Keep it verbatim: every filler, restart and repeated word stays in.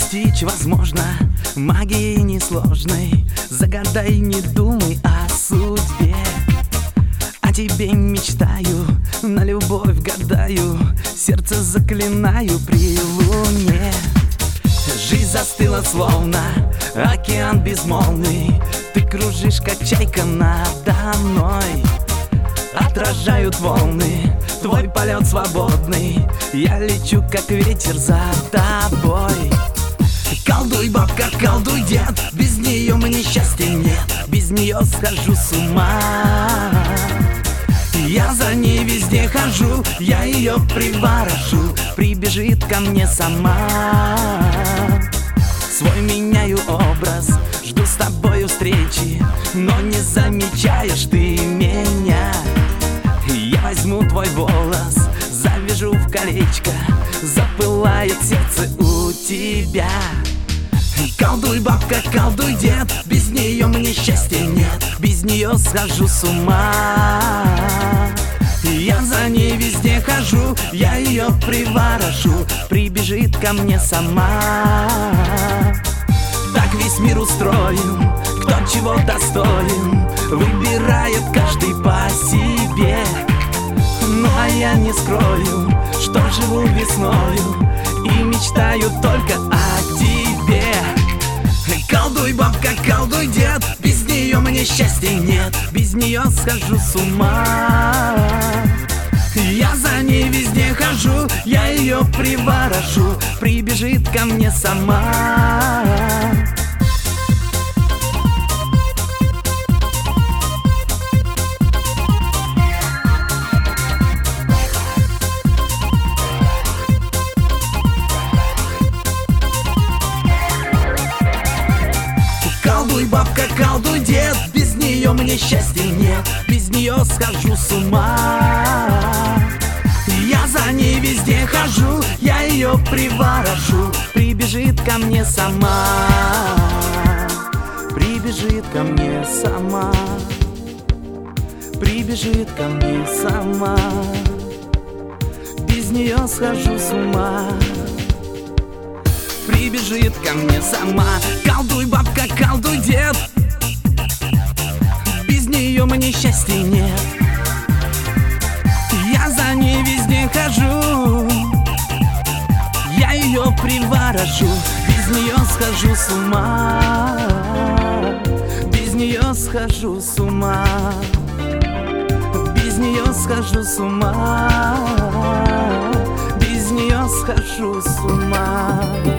достичь возможно магии несложной. Загадай, не думай о судьбе. О тебе мечтаю, на любовь гадаю, сердце заклинаю при луне. Жизнь застыла словно океан безмолвный. Ты кружишь, как чайка надо мной. Отражают волны твой полет свободный. Я лечу, как ветер за тобой. Колдуй, бабка, колдуй, дед, без нее мне счастья нет. Без нее схожу с ума. Я за ней везде хожу, я ее приворошу. Прибежит ко мне сама. Свой меняю образ, жду с тобою встречи, но не замечаешь ты меня. Я возьму твой волос, завяжу в колечко, запылает сердце у тебя. Колдуй, бабка, колдуй, дед, без нее мне счастья нет. Без нее схожу с ума. Я за ней везде хожу, я ее приворошу. Прибежит ко мне сама. Так весь мир устроен, кто чего достоин, выбирает каждый по себе. Ну а я не скрою, что живу весною и мечтаю только о тебе. Колдуй, бабка, колдуй, дед, без нее мне счастья нет. Без нее схожу с ума. Я за ней везде хожу, я ее приворошу. Прибежит ко мне сама. Колдуй, бабка, колдуй, дед, без нее мне счастья нет. Без нее схожу с ума. Я за ней везде хожу, я ее приворошу. Прибежит ко мне сама. Прибежит ко мне сама. Прибежит ко мне сама. Без нее схожу с ума. Прибежит ко мне сама. Колдуй, бабка, колдуй, дед, без нее мне счастья нет. Я за ней везде хожу, я ее приворошу. Без нее схожу с ума. Без нее схожу с ума. Без нее схожу с ума. Без нее схожу с ума.